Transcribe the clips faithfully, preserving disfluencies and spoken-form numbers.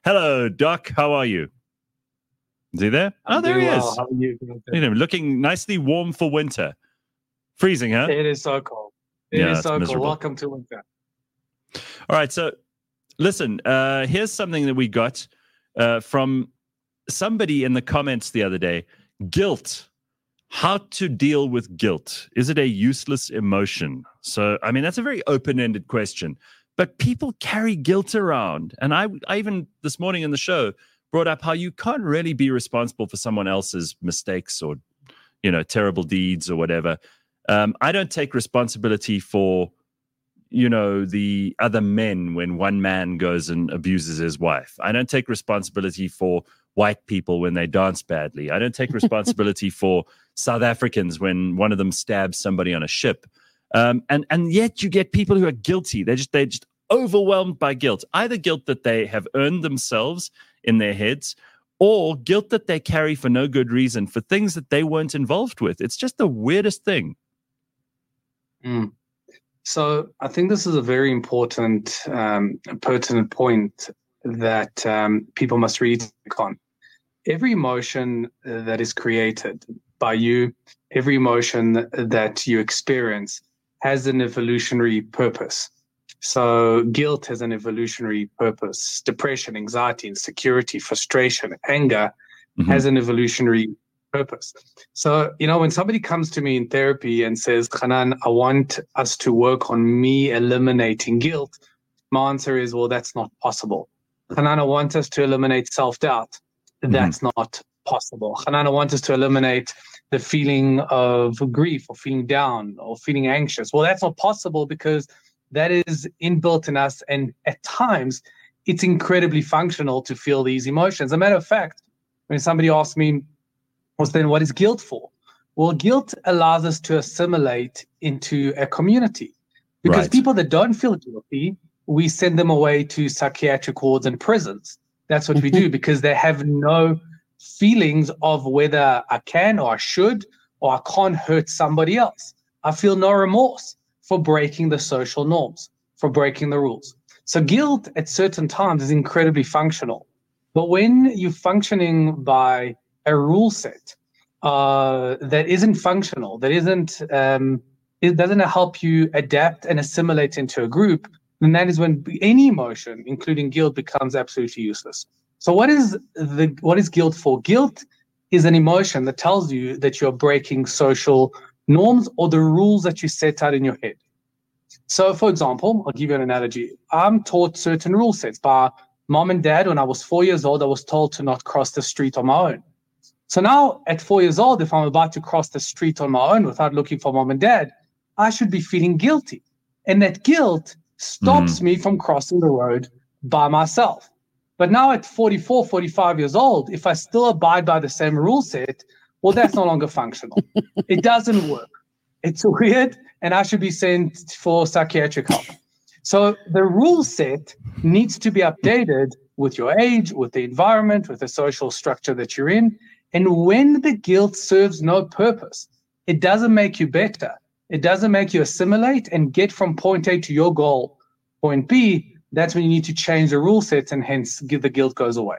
Hello, Doc. How are you? Is he there? I'm oh, there he well. is. How are you? You know, looking nicely warm for winter. Freezing, huh? It is so cold. It yeah, is it's so miserable. cold. Welcome to winter. All right. So, listen, uh, here's something that we got uh, from somebody in the comments the other day. Guilt. How to deal with guilt. Is it a useless emotion? So, I mean, that's a very open-ended question. But people carry guilt around. And I, I even this morning in the show brought up how you can't really be responsible for someone else's mistakes or, you know, terrible deeds or whatever. Um, I don't take responsibility for, you know, the other men when one man goes and abuses his wife. I don't take responsibility for white people when they dance badly. I don't take responsibility for South Africans when one of them stabs somebody on a ship. Um, and, and yet you get people who are guilty. They're just, they're just overwhelmed by guilt, either guilt that they have earned themselves in their heads or guilt that they carry for no good reason for things that they weren't involved with. It's just the weirdest thing. Mm. So I think this is a very important, um, pertinent point that um, people must really take on. Every emotion that is created by you, every emotion that you experience has an evolutionary purpose. So guilt has an evolutionary purpose. Depression, anxiety, insecurity, frustration, anger mm-hmm. has an evolutionary purpose. So, you know, when somebody comes to me in therapy and says, Hanan, I want us to work on me eliminating guilt, my answer is, well, that's not possible. Hanan, I want us to eliminate self-doubt. That's mm-hmm. not possible. Hanan, I want us to eliminate the feeling of grief or feeling down or feeling anxious. Well, that's not possible because that is inbuilt in us. And at times, it's incredibly functional to feel these emotions. As a matter of fact, when somebody asks me, well, then what is guilt for? Well, guilt allows us to assimilate into a community. Because right. people that don't feel guilty, we send them away to psychiatric wards and prisons. That's what we do because they have no feelings of whether I can or I should or I can't hurt somebody else. I feel no remorse for breaking the social norms, for breaking the rules. So guilt at certain times is incredibly functional. But when you're functioning by a rule set uh, that isn't functional, that isn't, um, it doesn't help you adapt and assimilate into a group, then that is when any emotion, including guilt, becomes absolutely useless. So what is the what is guilt for? Guilt is an emotion that tells you that you're breaking social norms or the rules that you set out in your head. So, for example, I'll give you an analogy. I'm taught certain rule sets by mom and dad. When I was four years old, I was told to not cross the street on my own. So now at four years old, if I'm about to cross the street on my own without looking for mom and dad, I should be feeling guilty. And that guilt stops mm-hmm. me from crossing the road by myself. But now at forty-four, forty-five years old, if I still abide by the same rule set, well, that's no longer functional. It doesn't work. It's weird, and I should be sent for psychiatric help. So the rule set needs to be updated with your age, with the environment, with the social structure that you're in. And when the guilt serves no purpose, it doesn't make you better. It doesn't make you assimilate and get from point A to your goal, point B. That's when you need to change the rule sets and hence the guilt goes away.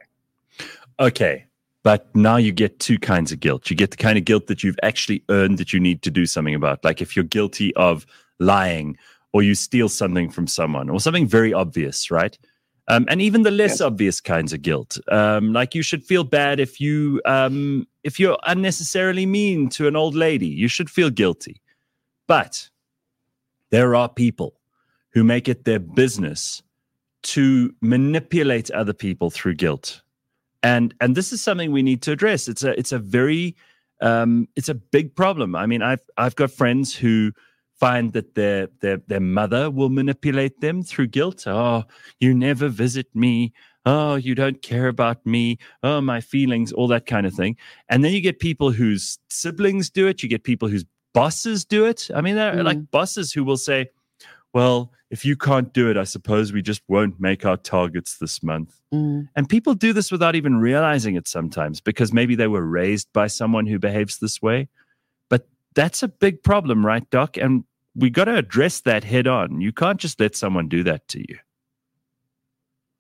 Okay. But now you get two kinds of guilt. You get the kind of guilt that you've actually earned that you need to do something about. Like if you're guilty of lying or you steal something from someone or something very obvious, right? Um, and even the less yes. obvious kinds of guilt. Um, like you should feel bad if, you, um, if you're unnecessarily mean to an old lady. You should feel guilty. But there are people who make it their business to manipulate other people through guilt. And and this is something we need to address. It's a it's a very um, it's a big problem. I mean, I've I've got friends who find that their their their mother will manipulate them through guilt. Oh, you never visit me. Oh, you don't care about me. Oh, my feelings, all that kind of thing. And then you get people whose siblings do it. You get people whose bosses do it. I mean, they're mm. like bosses who will say, well, if you can't do it, I suppose we just won't make our targets this month. Mm. And people do this without even realizing it sometimes because maybe they were raised by someone who behaves this way. But that's a big problem, right, Doc? And we got to address that head on. You can't just let someone do that to you.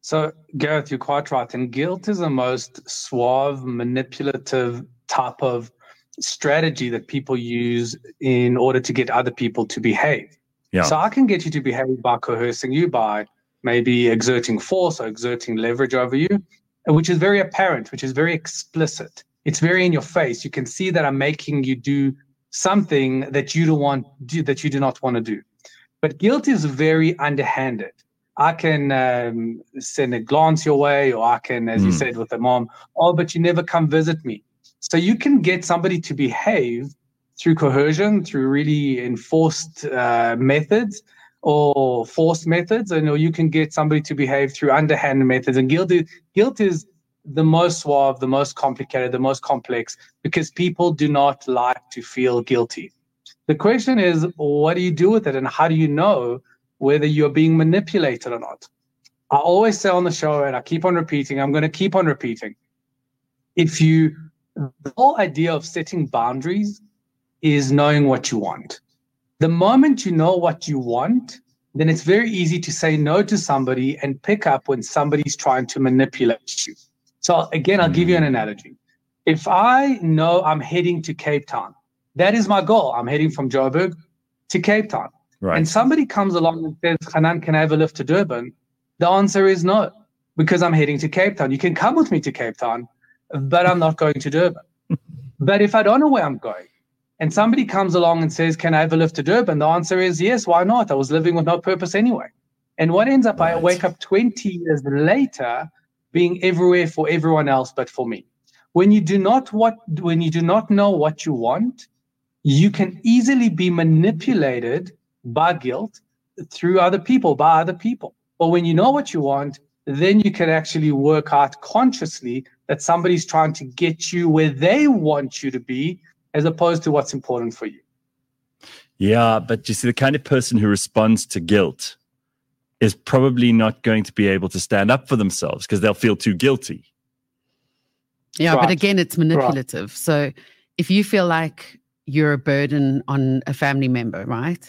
So, Gareth, you're quite right. And guilt is the most suave, manipulative type of strategy that people use in order to get other people to behave. Yeah. So I can get you to behave by coercing you, by maybe exerting force or exerting leverage over you, which is very apparent, which is very explicit. It's very in your face. You can see that I'm making you do something that you don't want, do, that you do not want to do. But guilt is very underhanded. I can um, send a glance your way, or I can, as mm. you said with the mom, oh, but you never come visit me. So you can get somebody to behave through coercion, through really enforced uh, methods or forced methods, and or you can get somebody to behave through underhanded methods. And guilt is, guilt is the most suave, the most complicated, the most complex, because people do not like to feel guilty. The question is, what do you do with it, and how do you know whether you're being manipulated or not? I always say on the show, and I keep on repeating, I'm going to keep on repeating, if you, the whole idea of setting boundaries is knowing what you want. The moment you know what you want, then it's very easy to say no to somebody and pick up when somebody's trying to manipulate you. So again, I'll give you an analogy. If I know I'm heading to Cape Town, that is my goal. I'm heading from Joburg to Cape Town. Right. And somebody comes along and says, Hanan, can I have a lift to Durban? The answer is no, because I'm heading to Cape Town. You can come with me to Cape Town, but I'm not going to Durban. But if I don't know where I'm going, and somebody comes along and says, can I have a lift to Durban? The answer is yes, why not? I was living with no purpose anyway. And what ends up, right. I wake up twenty years later being everywhere for everyone else but for me. When you do not what when you do not know what you want, you can easily be manipulated by guilt through other people, by other people. But when you know what you want, then you can actually work out consciously that somebody's trying to get you where they want you to be, as opposed to what's important for you. Yeah, but you see, the kind of person who responds to guilt is probably not going to be able to stand up for themselves because they'll feel too guilty. Yeah, right. But again, it's manipulative. Right. So if you feel like you're a burden on a family member, right?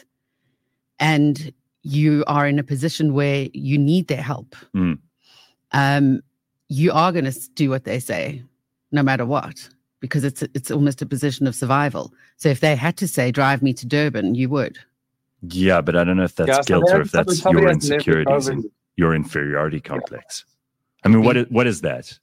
And you are in a position where you need their help, mm. um, you are going to do what they say, no matter what, because it's it's almost a position of survival. So if they had to say, drive me to Durban, you would. Yeah, but I don't know if that's yeah, guilt so or if that's your insecurities and your inferiority complex. Yeah. I mean, what is, what is that?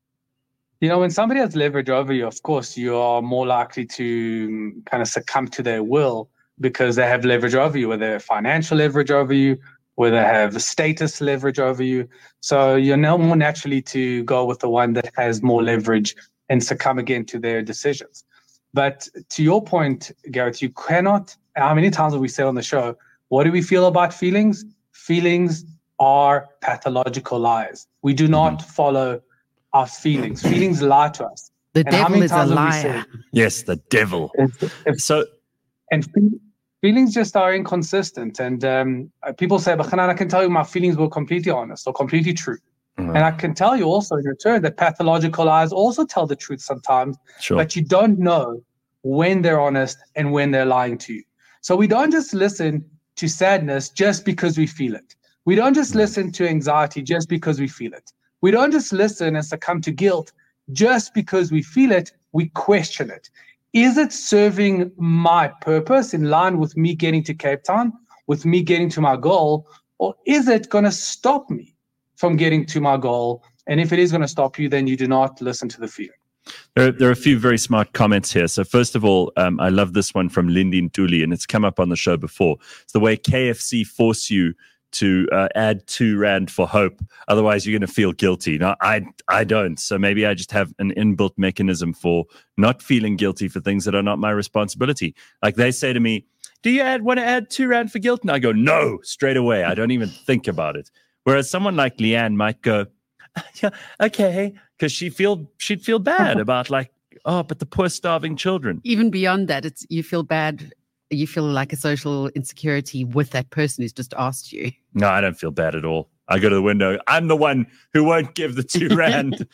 You know, when somebody has leverage over you, of course, you are more likely to kind of succumb to their will because they have leverage over you, whether they have financial leverage over you, whether they have status leverage over you. So you're now more naturally to go with the one that has more leverage and succumb again to their decisions. But to your point, Gareth, you cannot, how many times have we said on the show, what do we feel about feelings? Feelings are pathological lies. We do not mm-hmm. follow our feelings. Feelings lie to us. The and devil is a liar. Said, yes, the devil. If, if, so, and fe- feelings just are inconsistent. And um, people say, but Hanan, I can tell you my feelings were completely honest or completely true. Mm-hmm. And I can tell you also in return that pathological lies also tell the truth sometimes, sure. but you don't know when they're honest and when they're lying to you. So we don't just listen to sadness just because we feel it. We don't just mm-hmm. listen to anxiety just because we feel it. We don't just listen and succumb to guilt just because we feel it. We question it. Is it serving my purpose in line with me getting to Cape Town, with me getting to my goal, or is it going to stop me from getting to my goal? And if it is going to stop you, then you do not listen to the feeling. There, there are a few very smart comments here. So first of all, um, I love this one from Lindy Ntuli, and it's come up on the show before. It's the way K F C force you to uh, add two rand for hope. Otherwise, you're going to feel guilty. Now, I I don't. So maybe I just have an inbuilt mechanism for not feeling guilty for things that are not my responsibility. Like they say to me, do you add, want to add two rand for guilt? And I go, no, straight away. I don't even think about it. Whereas someone like Leanne might go, yeah, okay, because she feel she'd feel bad about like, oh, but the poor starving children. Even beyond that, it's you feel bad. You feel like a social insecurity with that person who's just asked you. No, I don't feel bad at all. I go to the window. I'm the one who won't give the two rand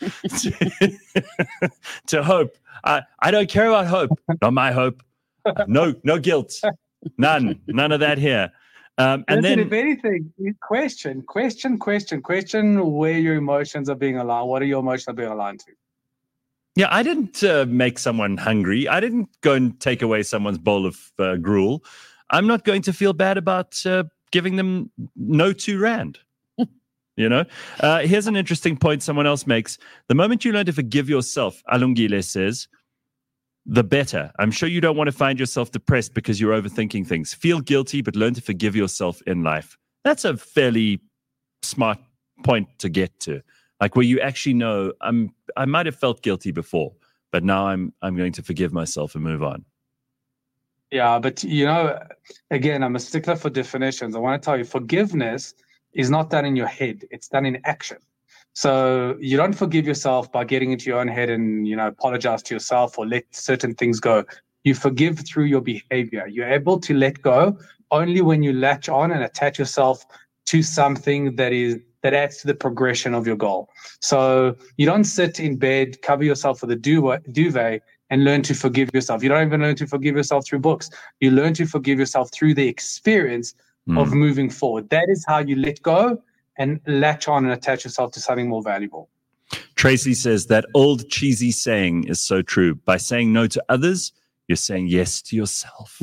to, to Hope. I, I don't care about Hope. Not my Hope. No, no guilt. None. None of that here. Um, and Listen, then, if anything, you question, question, question, question where your emotions are being aligned. What are your emotions being aligned to? yeah, I didn't uh, make someone hungry. I didn't go and take away someone's bowl of uh, gruel. I'm not going to feel bad about uh, giving them no two rand. You know, uh, here's an interesting point someone else makes. The moment you learn to forgive yourself, Alungile says, the better. I'm sure you don't want to find yourself depressed because you're overthinking things. Feel guilty, but learn to forgive yourself in life. That's a fairly smart point to get to. Like where you actually know, I'm, I might have felt guilty before, but now I'm, I'm going to forgive myself and move on. Yeah, but you know, again, I'm a stickler for definitions. I want to tell you, forgiveness is not done in your head; it's done in action. So you don't forgive yourself by getting into your own head and, you know, apologize to yourself or let certain things go. You forgive through your behavior. You're able to let go only when you latch on and attach yourself to something that is that adds to the progression of your goal. So you don't sit in bed, cover yourself with a duvet, and learn to forgive yourself. You don't even learn to forgive yourself through books. You learn to forgive yourself through the experience mm. of moving forward. That is how you let go and latch on and attach yourself to something more valuable. Tracy says that old cheesy saying is so true. By saying no to others, you're saying yes to yourself.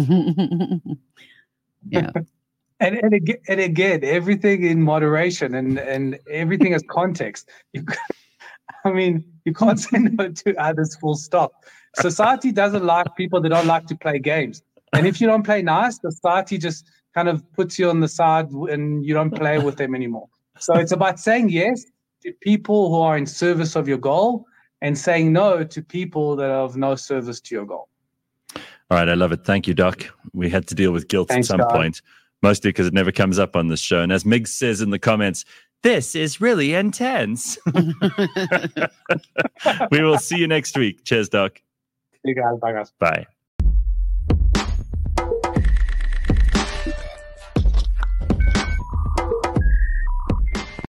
Yeah. And, and, again, and again, everything in moderation and, and everything has context. You, I mean, you can't say no to others full stop. Society doesn't like people that don't like to play games. And if you don't play nice, society just kind of puts you on the side and you don't play with them anymore. So it's about saying yes to people who are in service of your goal and saying no to people that are of no service to your goal. All right, I love it. Thank you, Doc. We had to deal with guilt Thanks, at some God. point, mostly because it never comes up on this show. And as Mig says in the comments, this is really intense. We will see you next week. Cheers, Doc. See you guys. Bye, guys. Bye.